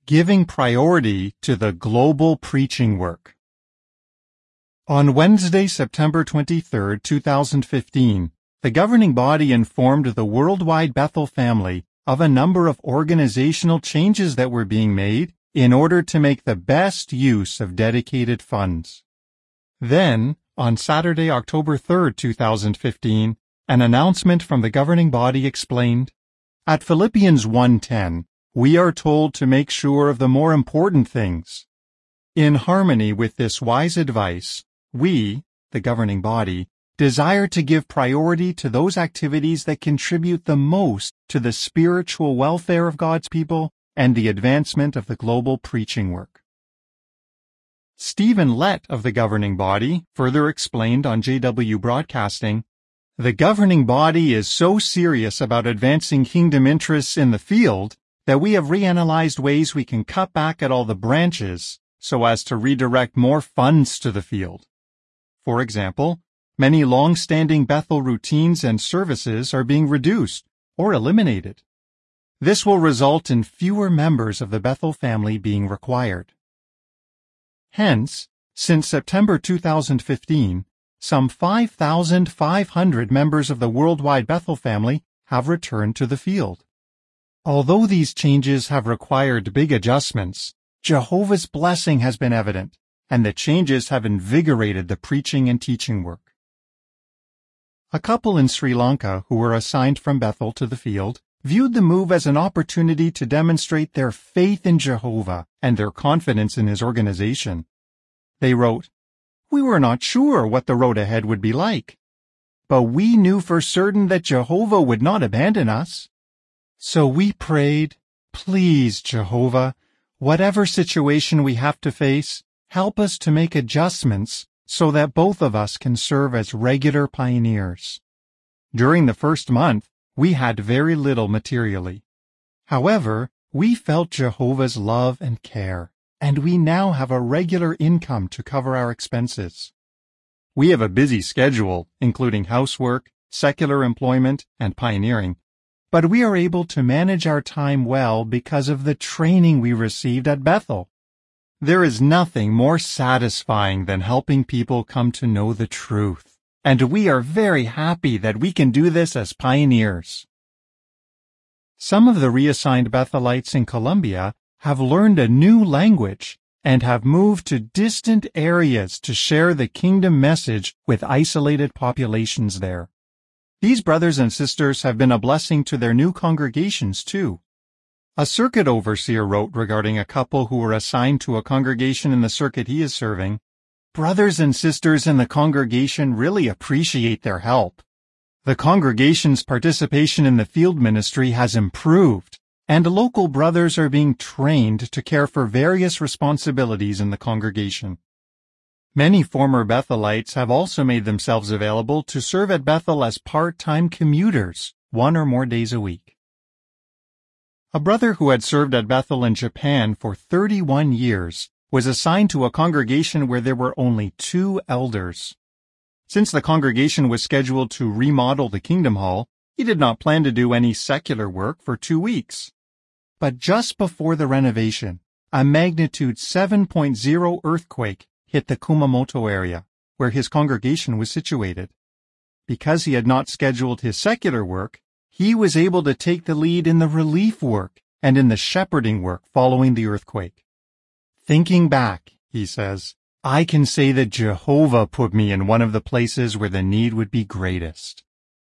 Giving priority to the global preaching work. On Wednesday, September 23, 2015, the governing body informed the worldwide Bethel family of a number of organizational changes that were being made in order to make the best use of dedicated funds. Then, on Saturday, October 3, 2015, an announcement from the governing body explained, "At Philippians 1:10, we are told to make sure of the more important things. In harmony with this wise advice, we, the governing body, desire to give priority to those activities that contribute the most to the spiritual welfare of God's people and the advancement of the global preaching work." Stephen Lett of the governing body further explained on JW Broadcasting, "The governing body is so serious about advancing kingdom interests in the field that we have reanalyzed ways we can cut back at all the branches so as to redirect more funds to the field. For example, many long-standing Bethel routines and services are being reduced or eliminated. This will result in fewer members of the Bethel family being required. Hence, since September 2015, some 5,500 members of the worldwide Bethel family have returned to the field. Although these changes have required big adjustments, Jehovah's blessing has been evident, and the changes have invigorated the preaching and teaching work. A couple in Sri Lanka who were assigned from Bethel to the field viewed the move as an opportunity to demonstrate their faith in Jehovah and their confidence in his organization. They wrote, "We were not sure what the road ahead would be like, but we knew for certain that Jehovah would not abandon us. So we prayed, 'Please, Jehovah, whatever situation we have to face, help us to make adjustments so that both of us can serve as regular pioneers.' During the first month, we had very little materially. However, we felt Jehovah's love and care, and we now have a regular income to cover our expenses. We have a busy schedule, including housework, secular employment, and pioneering, but we are able to manage our time well because of the training we received at Bethel. There is nothing more satisfying than helping people come to know the truth, and we are very happy that we can do this as pioneers." Some of the reassigned Bethelites in Colombia have learned a new language and have moved to distant areas to share the kingdom message with isolated populations there. These brothers and sisters have been a blessing to their new congregations too. A circuit overseer wrote regarding a couple who were assigned to a congregation in the circuit he is serving, "Brothers and sisters in the congregation really appreciate their help. The congregation's participation in the field ministry has improved, and local brothers are being trained to care for various responsibilities in the congregation." Many former Bethelites have also made themselves available to serve at Bethel as part-time commuters, 1 or more days a week. A brother who had served at Bethel in Japan for 31 years was assigned to a congregation where there were only 2 elders. Since the congregation was scheduled to remodel the Kingdom Hall, he did not plan to do any secular work for 2 weeks. But just before the renovation, a magnitude 7.0 earthquake hit the Kumamoto area, where his congregation was situated. Because he had not scheduled his secular work, he was able to take the lead in the relief work and in the shepherding work following the earthquake. "Thinking back," he says, "I can say that Jehovah put me in one of the places where the need would be greatest."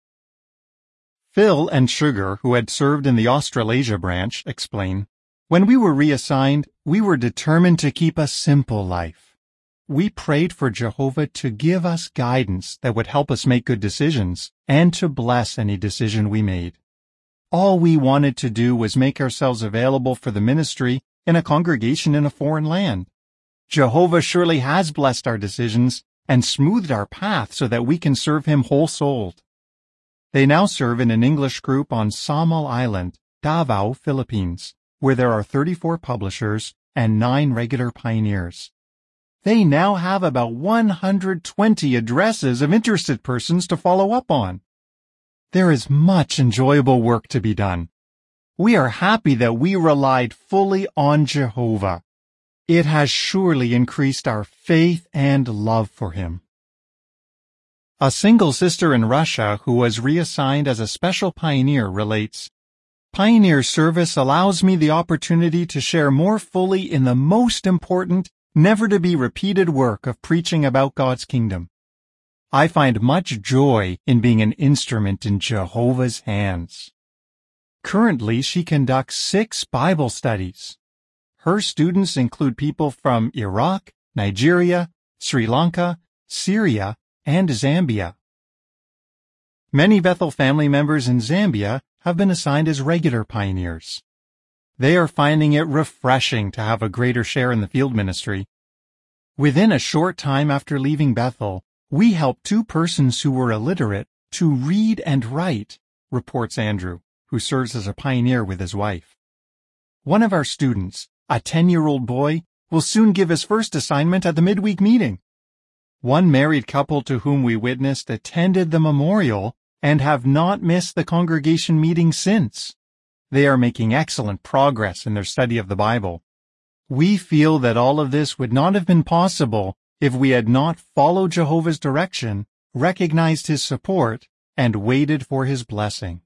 Phil and Sugar, who had served in the Australasia branch, explain, "When we were reassigned, we were determined to keep a simple life. We prayed for Jehovah to give us guidance that would help us make good decisions and to bless any decision we made. All we wanted to do was make ourselves available for the ministry in a congregation in a foreign land. Jehovah surely has blessed our decisions and smoothed our path so that we can serve him whole-souled." They now serve in an English group on Samal Island, Davao, Philippines, where there are 34 publishers and 9 regular pioneers. They now have about 120 addresses of interested persons to follow up on. There is much enjoyable work to be done. We are happy that we relied fully on Jehovah. It has surely increased our faith and love for Him. A single sister in Russia who was reassigned as a special pioneer relates, "Pioneer service allows me the opportunity to share more fully in the most important, never-to-be-repeated work of preaching about God's kingdom. I find much joy in being an instrument in Jehovah's hands." Currently, she conducts 6 Bible studies. Her students include people from Iraq, Nigeria, Sri Lanka, Syria, and Zambia. Many Bethel family members in Zambia have been assigned as regular pioneers. They are finding it refreshing to have a greater share in the field ministry. Within a short time after leaving Bethel, we helped 2 persons who were illiterate to read and write, reports Andrew, who serves as a pioneer with his wife. One of our students, a 10-year-old boy, will soon give his first assignment at the midweek meeting. One married couple to whom we witnessed attended the memorial and have not missed the congregation meeting since. They are making excellent progress in their study of the Bible. We feel that all of this would not have been possible if we had not followed Jehovah's direction, recognized His support, and waited for His blessing.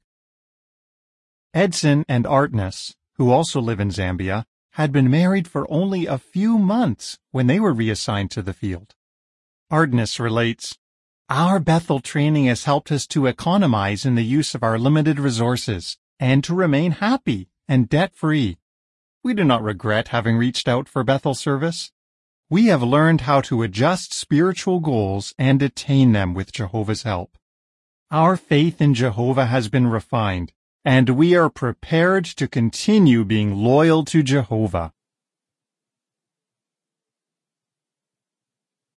Edson and Artness, who also live in Zambia, had been married for only a few months when they were reassigned to the field. Artness relates, "Our Bethel training has helped us to economize in the use of our limited resources and to remain happy and debt-free. We do not regret having reached out for Bethel service. We have learned how to adjust spiritual goals and attain them with Jehovah's help. Our faith in Jehovah has been refined, and we are prepared to continue being loyal to Jehovah."